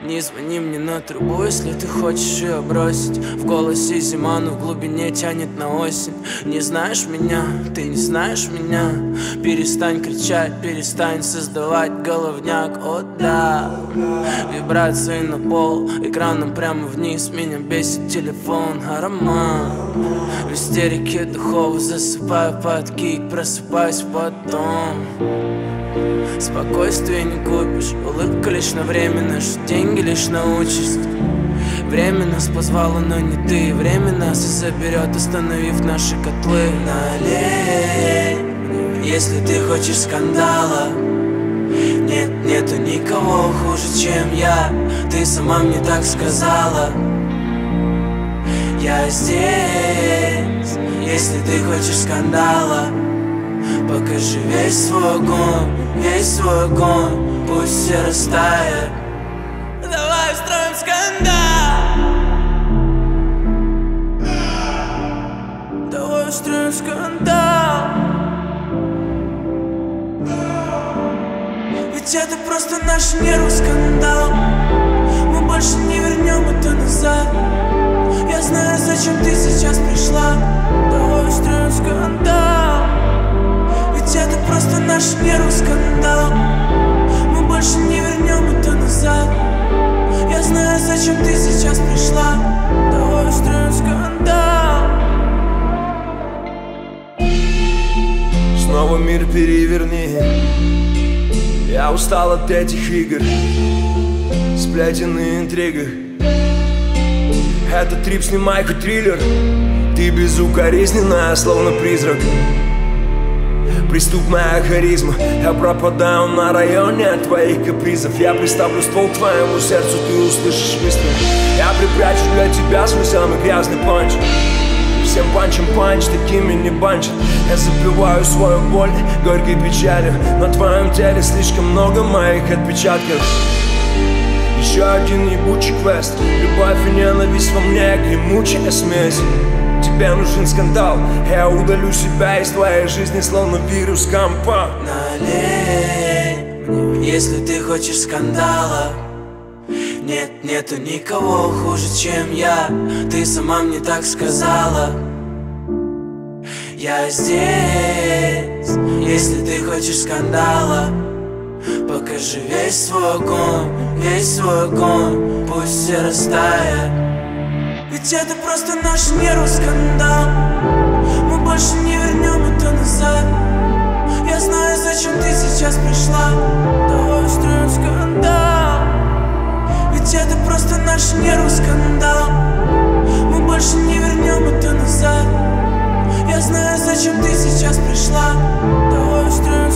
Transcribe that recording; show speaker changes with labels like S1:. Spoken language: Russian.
S1: Не звони мне на трубу, если ты хочешь ее бросить. В голосе зима, но в глубине тянет на осень. Не знаешь меня, ты не знаешь меня. Перестань кричать, перестань создавать головняк. О да, вибрации на пол, экраном прямо вниз. Меня бесит телефон, аромат. В истерике духов засыпаю под кик, просыпаюсь потом. Спокойствие не купишь, улыбка лишь на время, наши деньги лишь на участь. Время нас позвало, но не ты. Время нас и заберет, остановив наши котлы. Налей, если ты хочешь скандала. Нет, нету никого хуже, чем я. Ты сама мне так сказала. Я здесь, если ты хочешь скандала. Покажи весь свой огонь, пусть все растает. Давай устроим скандал. Давай устроим скандал. Ведь это просто наш нервный скандал. Мы больше не вернем это назад. Я знаю, зачем ты сейчас пришла. Давай устроим скандал. Ведь это просто наш нервный скандал. Мы больше не вернем это назад. Я знаю, зачем ты сейчас пришла. Давай устроим скандал.
S2: Снова мир переверни. Я устал от этих игр, сплетен и интригах. Это трип, снимай хоть триллер. Ты безукоризненная, словно призрак. Приступ моя харизма. Я пропадаю на районе от твоих капризов. Я приставлю ствол к твоему сердцу, ты услышишь выстрел. Я припрячу для тебя свой самый грязный панч. Всем панчем панч, такими не банчат. Я запиваю свою боль горькой печалью. На твоем теле слишком много моих отпечатков. Еще один ебучий квест. Любовь и ненависть во мне, гремучая смесь. Тебе нужен скандал, я удалю себя из твоей жизни, словно вирус компа.
S1: Налей, если ты хочешь скандала. Нет, нету никого хуже, чем я. Ты сама мне так сказала. Я здесь, если ты хочешь скандала. Покажи весь свой огонь, пусть все растает. Ведь это просто наш нервный скандал. Мы больше не вернем это назад. Я знаю, зачем ты сейчас пришла. Давай устроим скандал. Ведь это просто наш нервный скандал. Мы больше не вернем это назад. Я знаю, зачем ты сейчас пришла. Давай устроим